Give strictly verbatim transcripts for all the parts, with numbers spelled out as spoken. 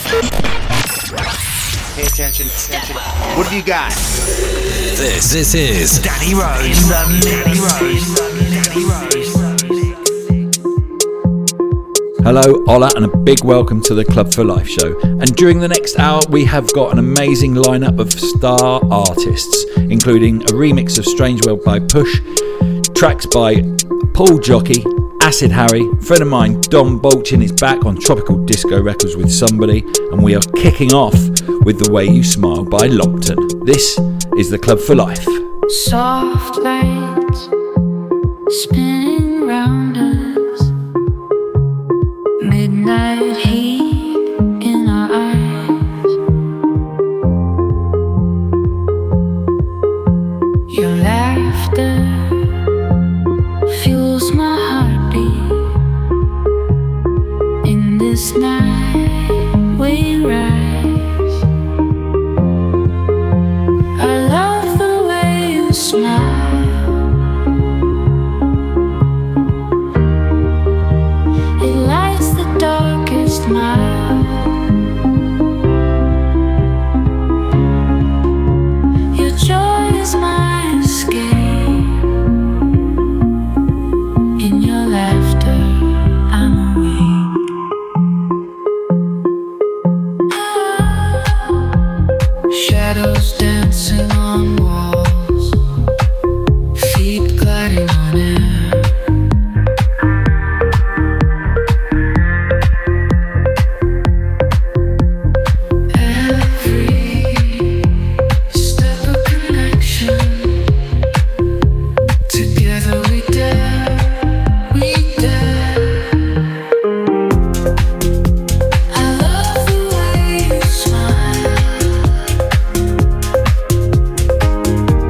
Pay attention, attention. What have you got? This, this is Danny Rose. Danny Rose. Danny Rose. Hello, hola, and a big welcome to the Club for Life show. And during the next hour, we have got an amazing lineup of star artists, including a remix of Strange World by Push, tracks by Paul Jockey, Acid Harry, a friend of mine, Dom Bolchin, is back on Tropical Disco Records with Somebody, and we are kicking off with The Way You Smile by Lopton. This is the Club for Life. Soft lights spinning round us, midnight heat in our eyes, your laughter fuels my heartbeat. In this night we rise. I love the way you smile. It lights the darkest mile. Your joy is my escape. In your laughter, I'm awake. Shadows dancing on walls, feet gliding on air. Every step a connection. Together we dare, we dare. I love the way you smile.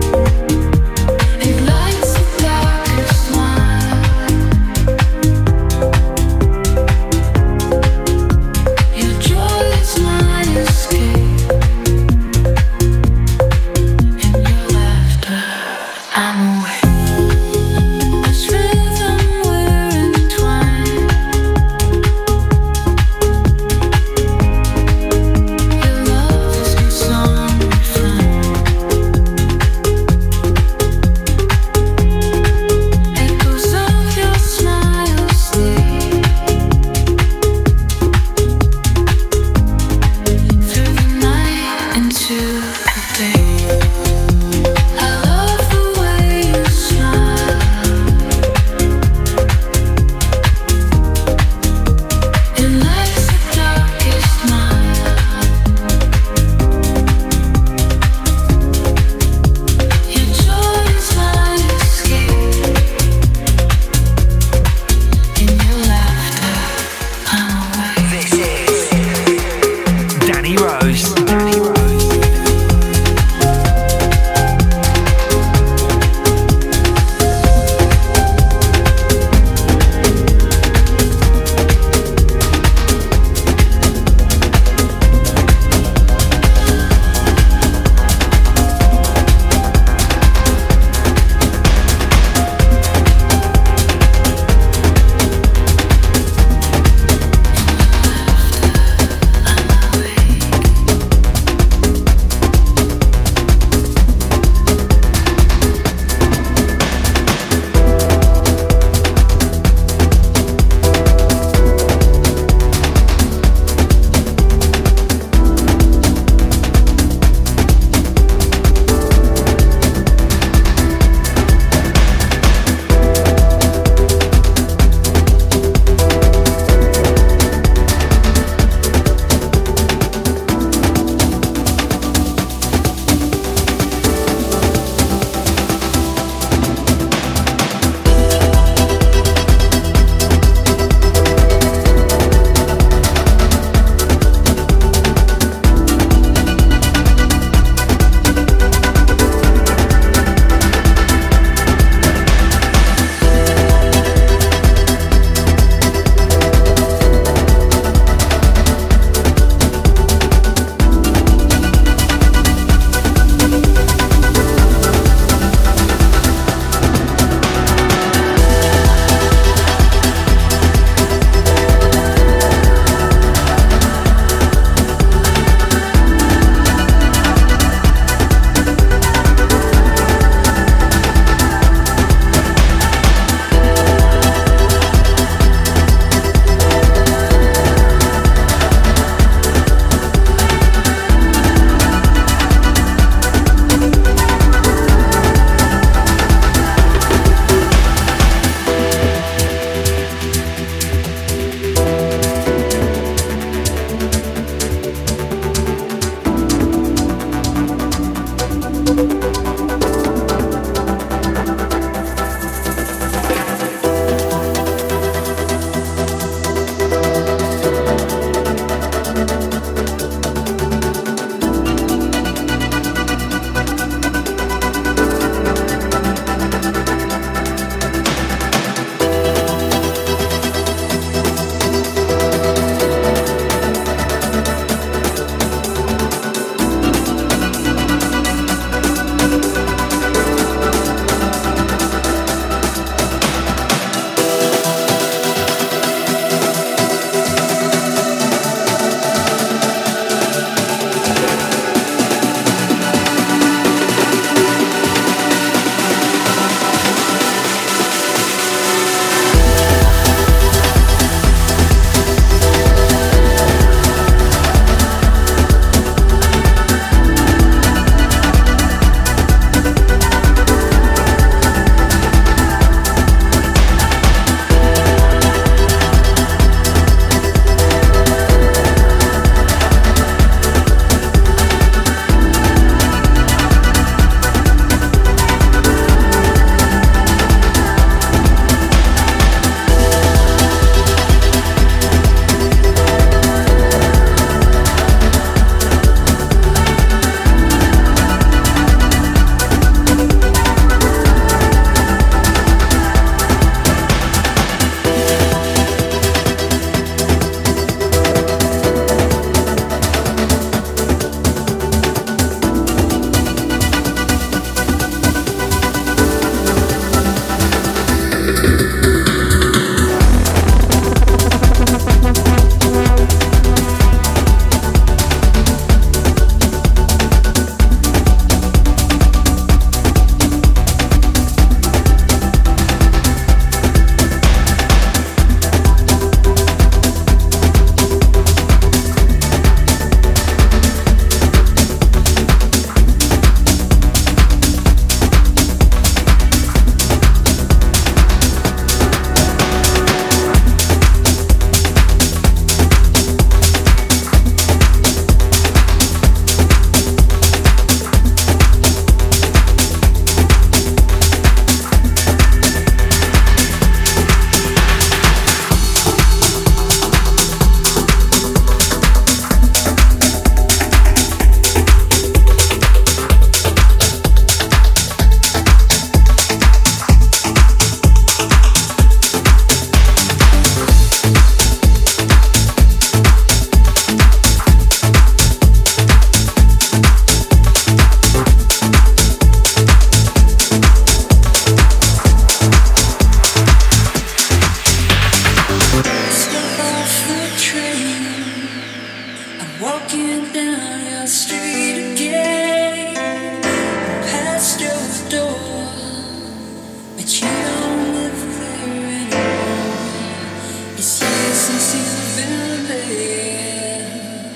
Walking down your street again, past your door, but you don't live there anymore. It's years since you've been there,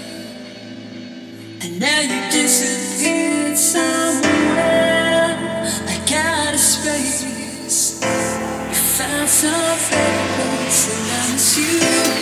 and now you disappeared somewhere. I got a space. You found some better place, and I miss you.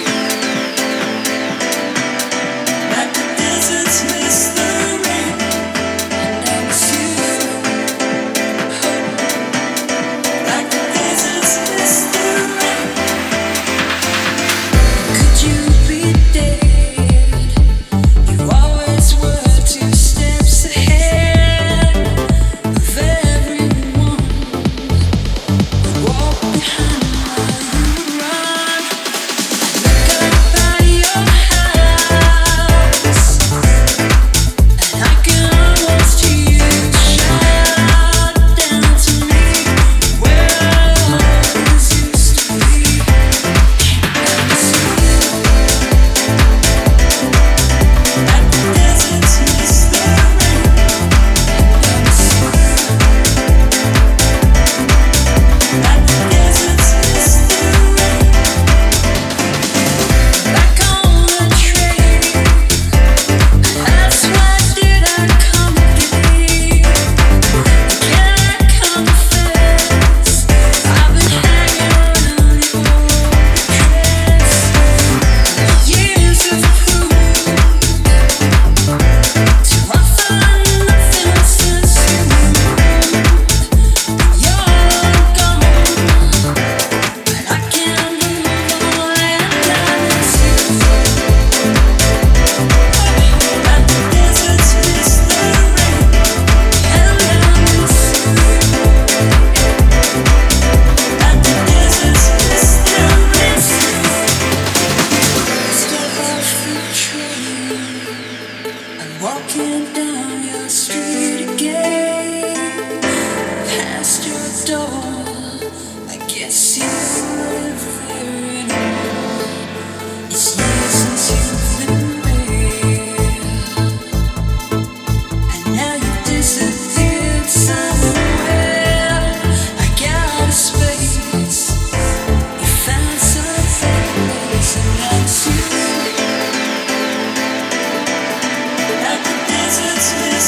Walking down your street again, past your door. I guess you live there anymore. It's years since you've been there, and now you've disappeared somewhere. I got a space. You found some place, and that's you. It's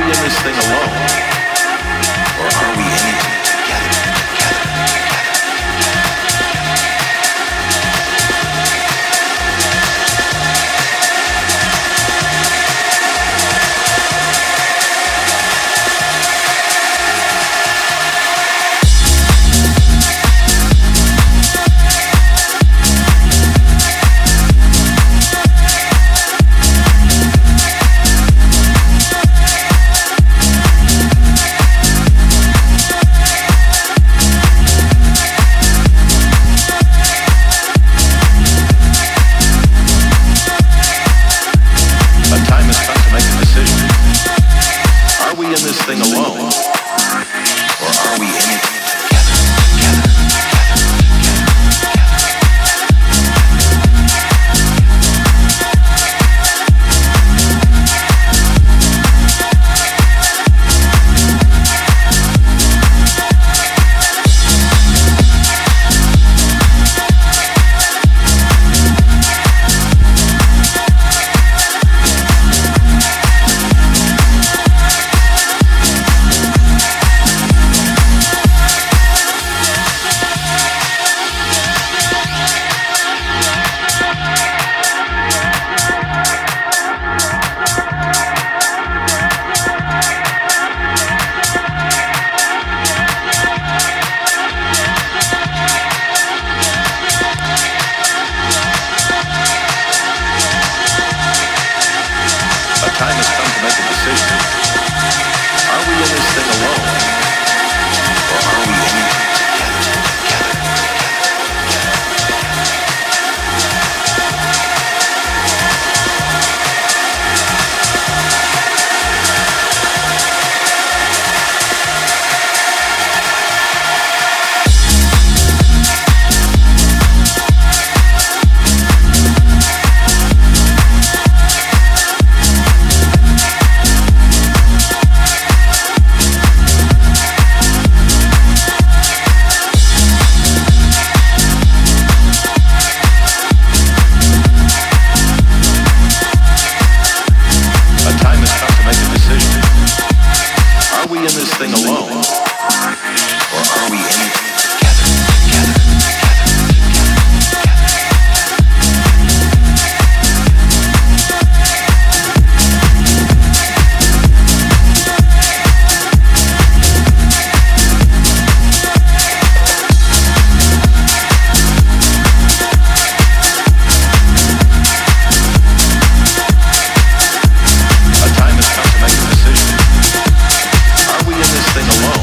we in this thing alone? Or are we in it together, together, thing alone? Or are we in it together, together, thing alone.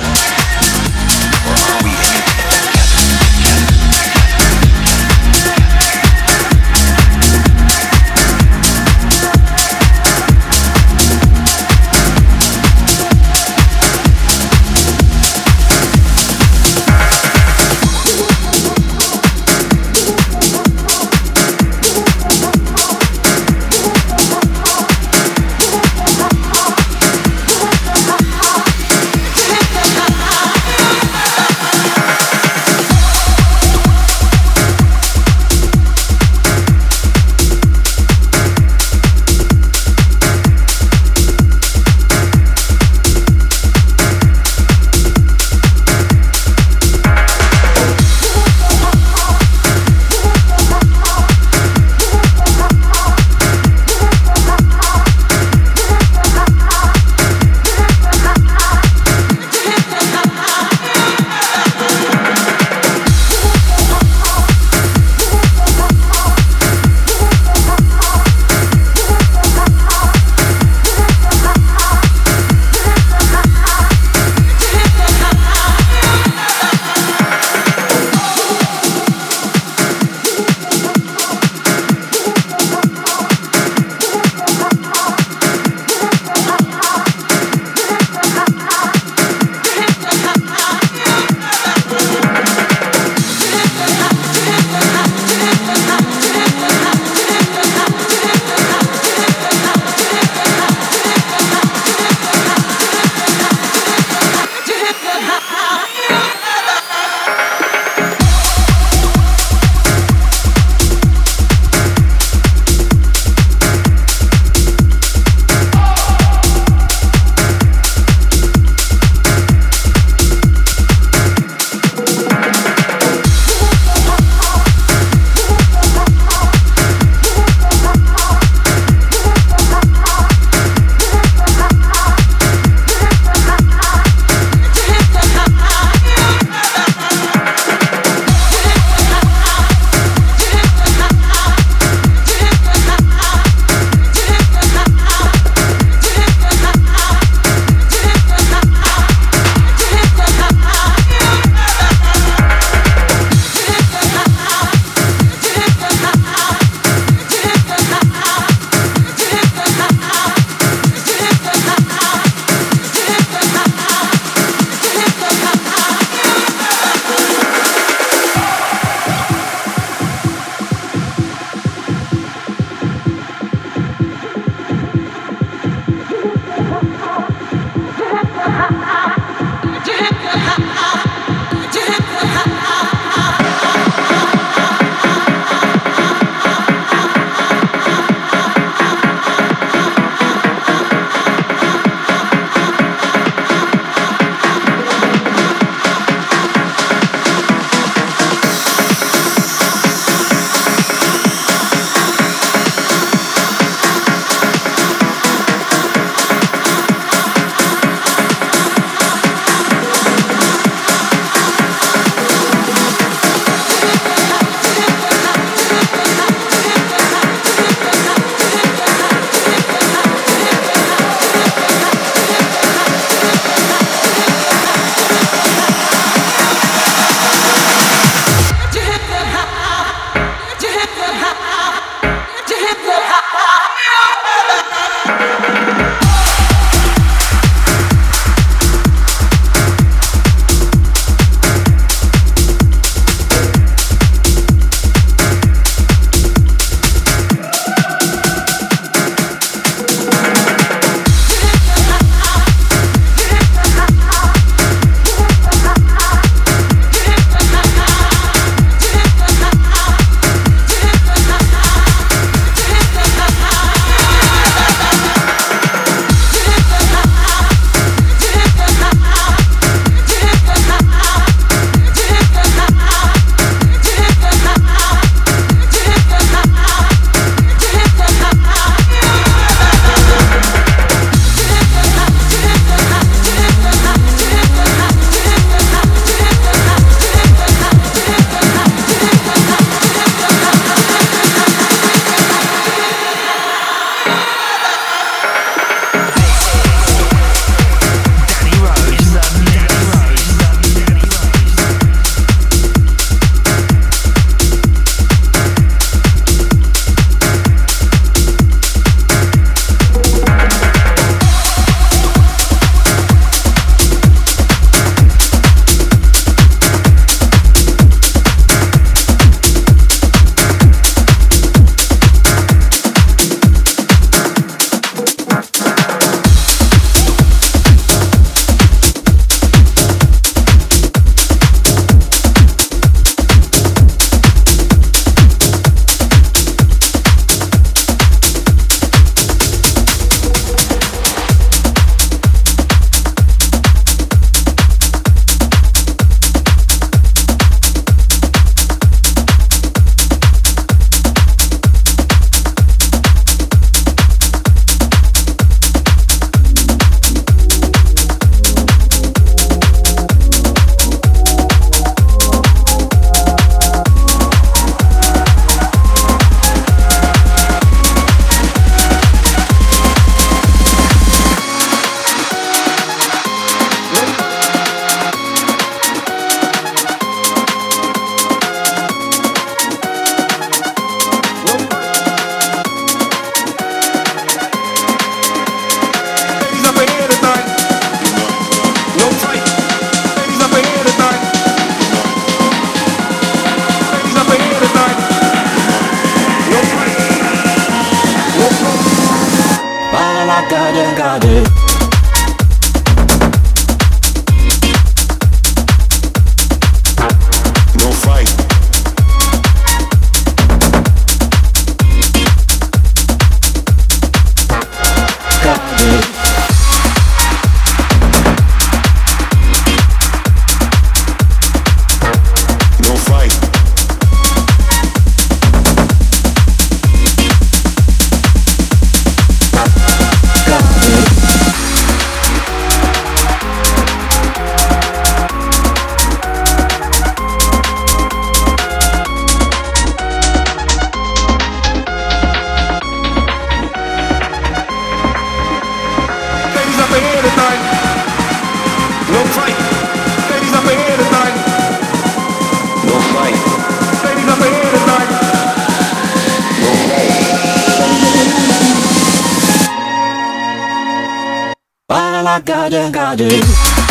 gotta, gotta.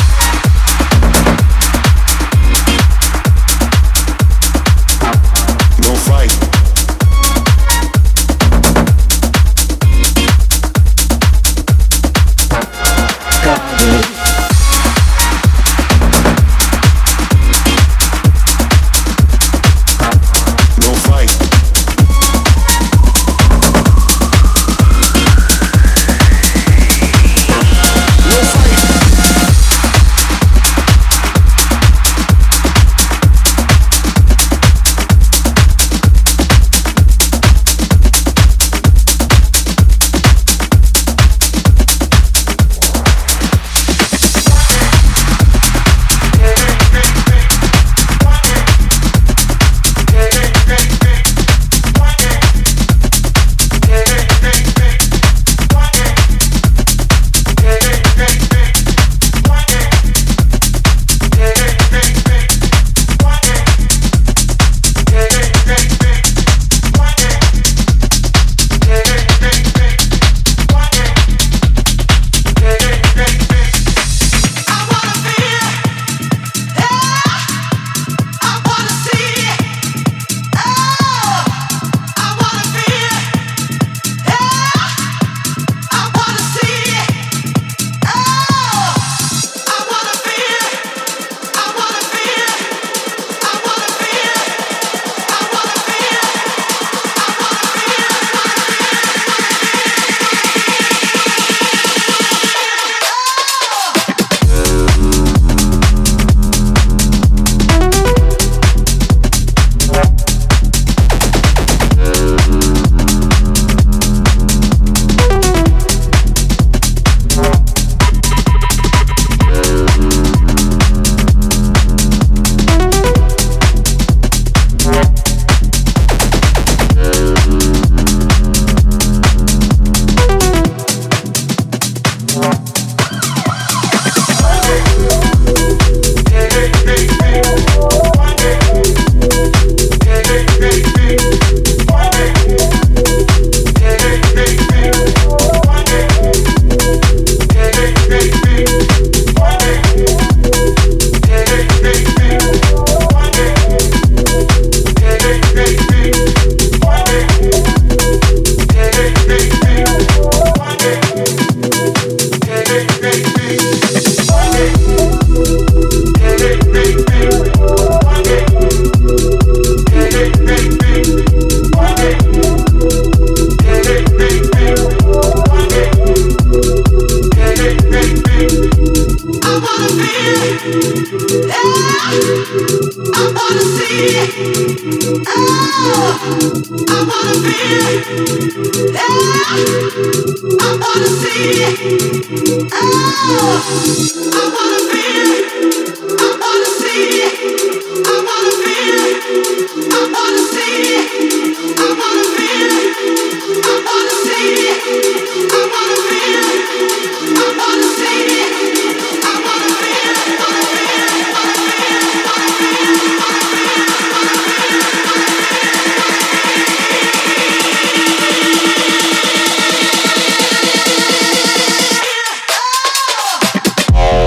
Don't fight. Oh!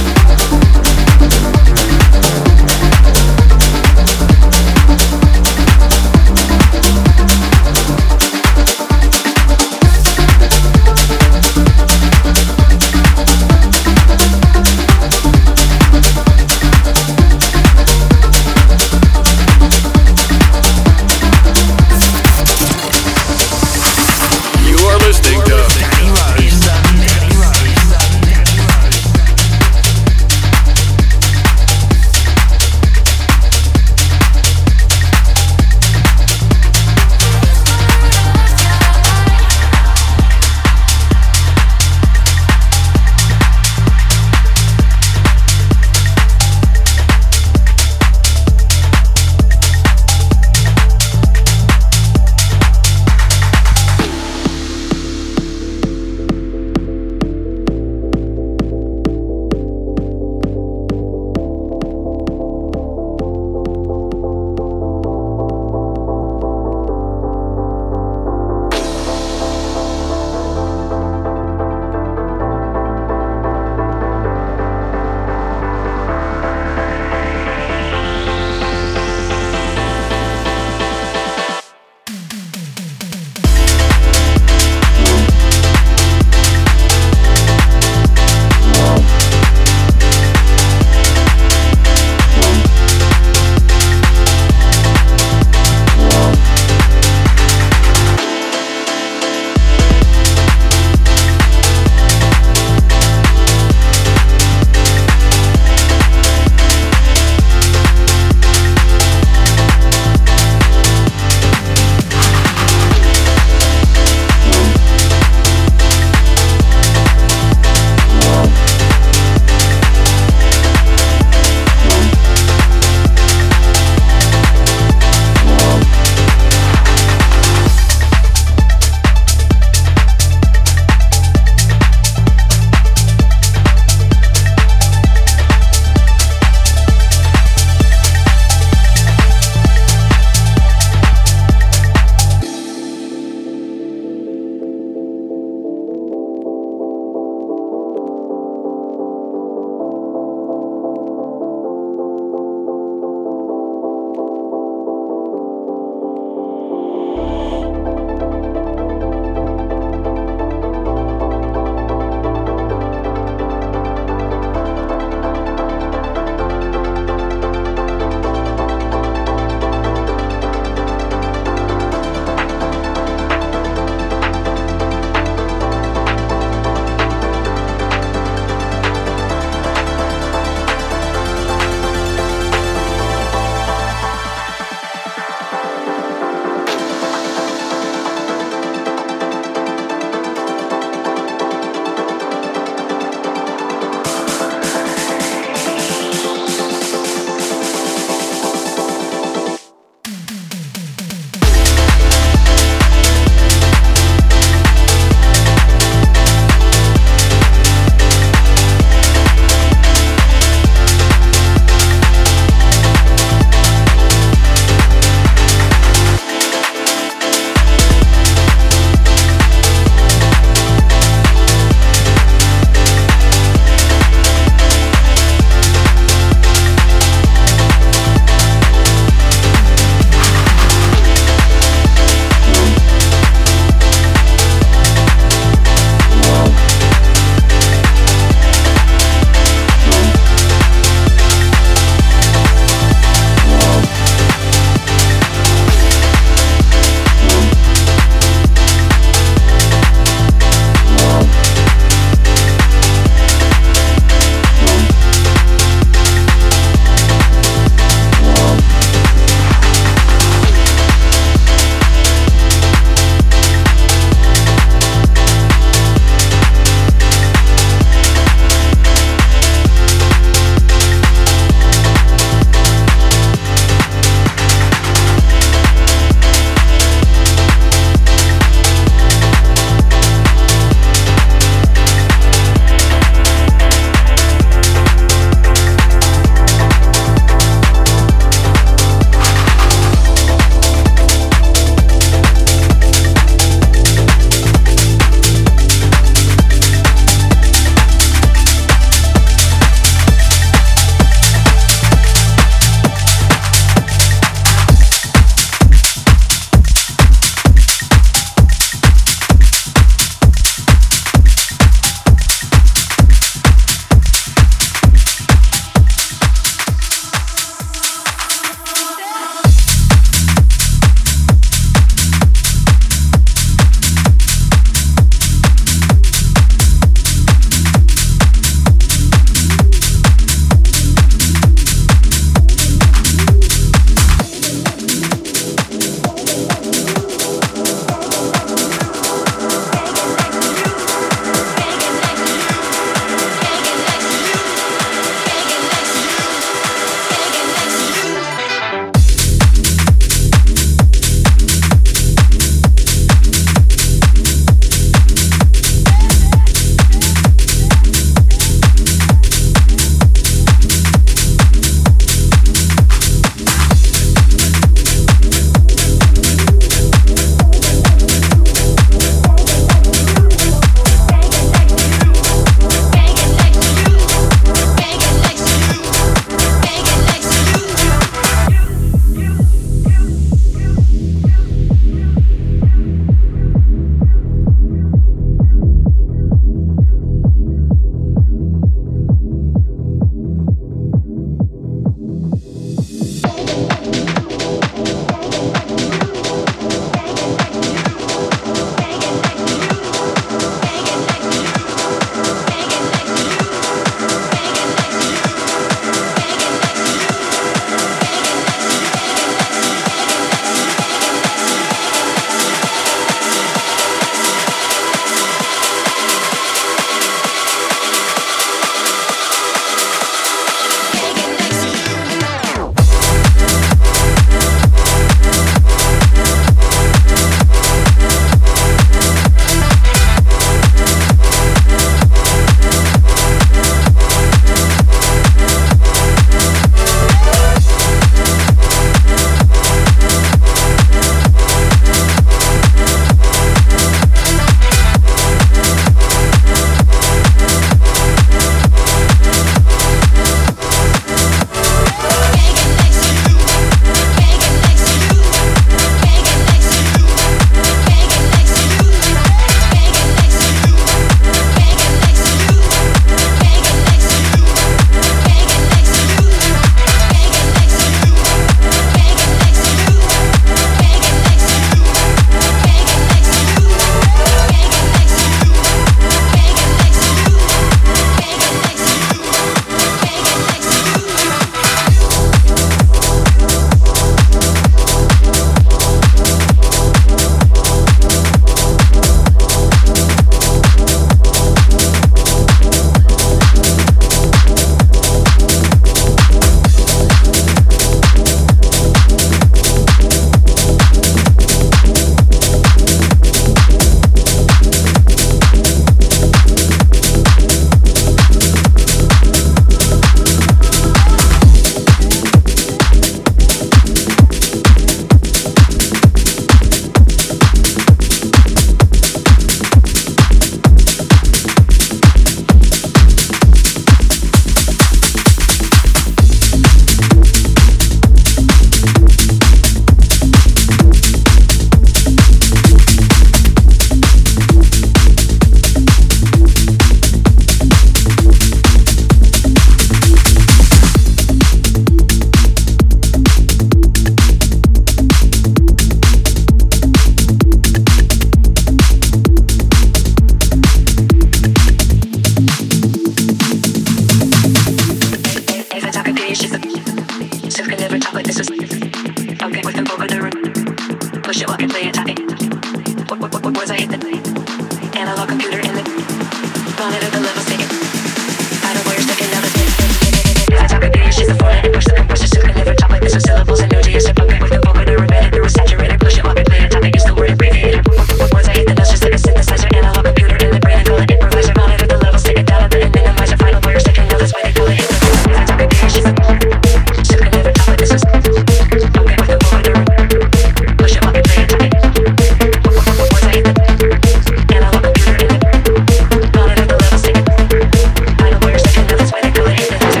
push it, walk it, play it, tap it. Words I hit the analog computer in the monitor, the levels take it. Final wires sticking out of it. If I talk a beat, she's the format and push the compressor to deliver top like this with syllables and no G S to book it with the vocal to remit it through a saturator. Push it, walk it, play it, tap it. Use the word abbreviator. Words I hit the notes just like a synthesizer. Analog computer in the brain and call it improviser. Monitor the levels, take it down a bit and minimize your final wires sticking out. That's why they call it hit the. If I talk a beat, she's the format. She could never top like this with book it with the vocal to remit. Push it, walk it, play it, tap it. Words I hit the analog computer in the monitor the levels, take it. Final wires sticking out. That's why they call it hypnotizer.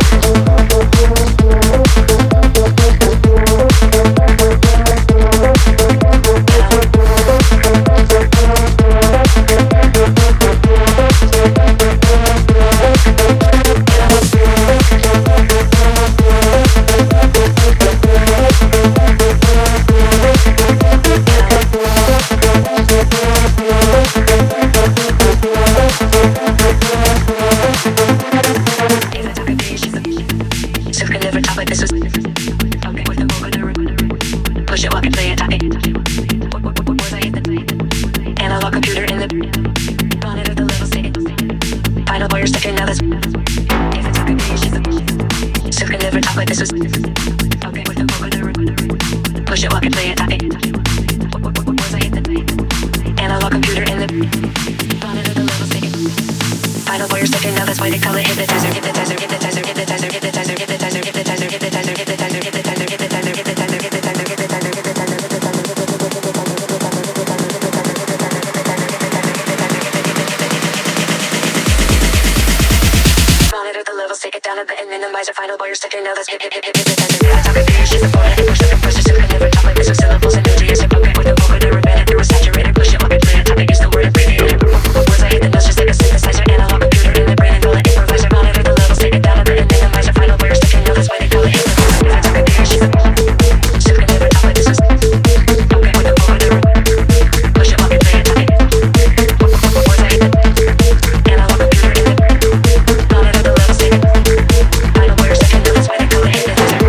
Push it, walk it, play it, tap it. Words I hit the analog computer in the monitor the levels take it. Final wires sticking now that's if it's a good day, she's a still can never talk like this was okay with the vocal. Push it, walk it, play it, tap it. Words I hit the analog computer in the monitor the levels take it. Final wires sticking now that's why they call it hypnotizer, hypnotizer, hypnotizer, hypnotizer, hypnotizer, hypnotizer, hypnotizer, hypnotizer, hypnotizer, hypnotizer, hypnotizer, hypnotizer, hypnotizer, hypnotizer, hypnotizer. Monitor the levels, take it down a bit and minimize your final wires sticking now that's hip hip hip hip hypnotizer. If I talk a beat, she's the format and push the compressor so can never talk like this with syllables and no G S to book it with the vocal to remit it through a saturator. Push it, walk it, play it, tap it. Use the word abbreviator. Words I hit the notes just like a synthesizer. Analog computer in the brain and call it improviser. Monitor the levels, take it down a bit and minimize your final wires sticking now that's why they call it hypnotizer. If I talk a beat, she's the still can never talk like this with okay with the vocal to remit. Push it, walk it, play it, tap it. Words I hit the analog computer in the monitor the levels take it. Final wires sticking now that's why they call it hypnotizer.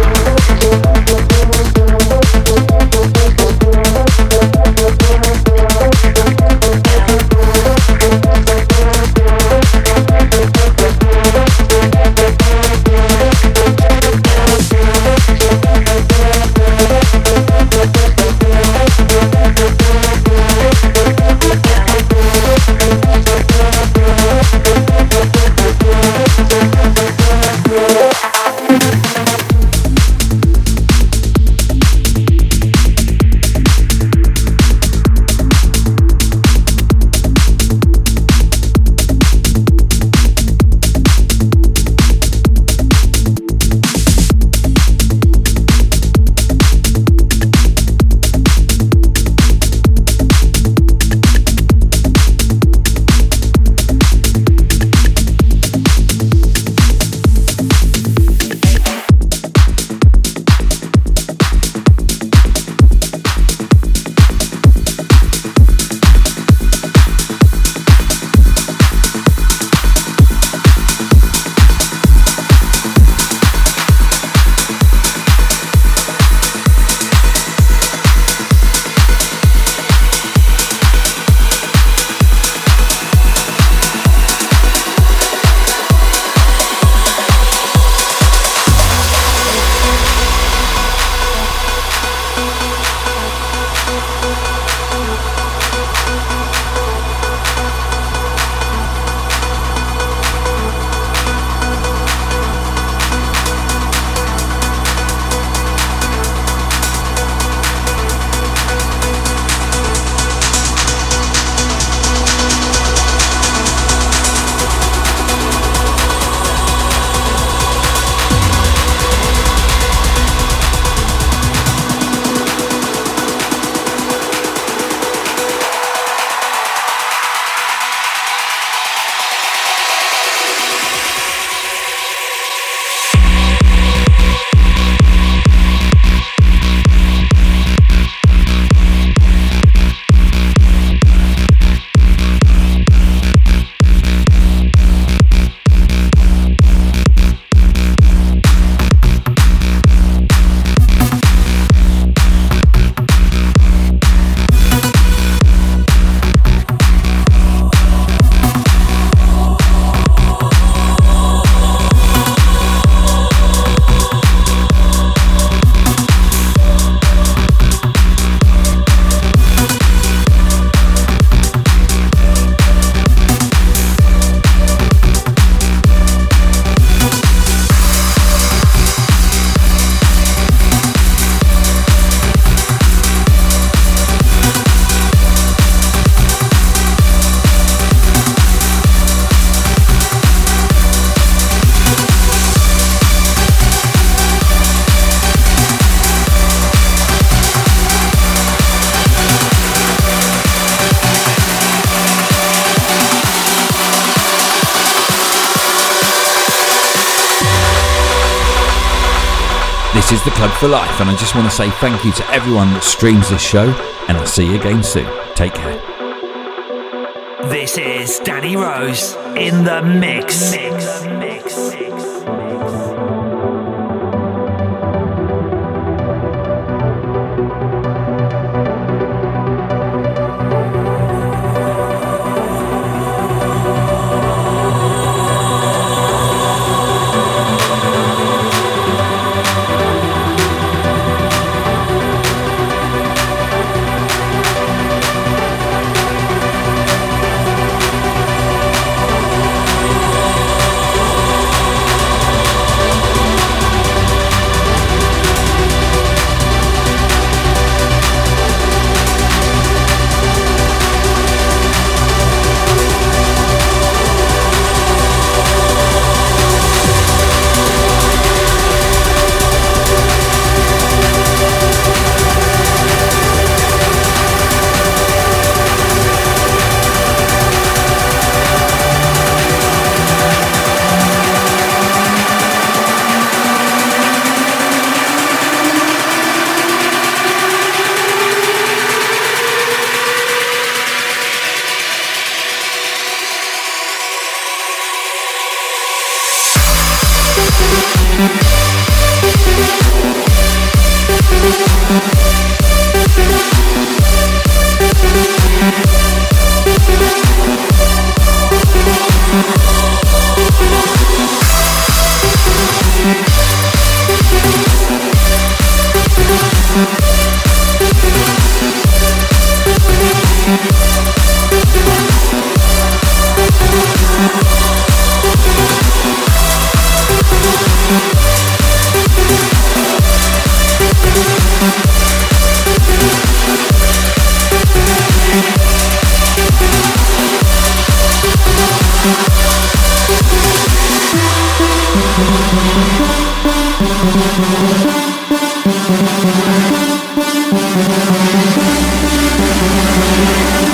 This is the Club for Life, and I just want to say thank you to everyone that streams this show, and I'll see you again soon. Take care. This is Danny Rose in the mix. mix, mix, mix. We'll be right back.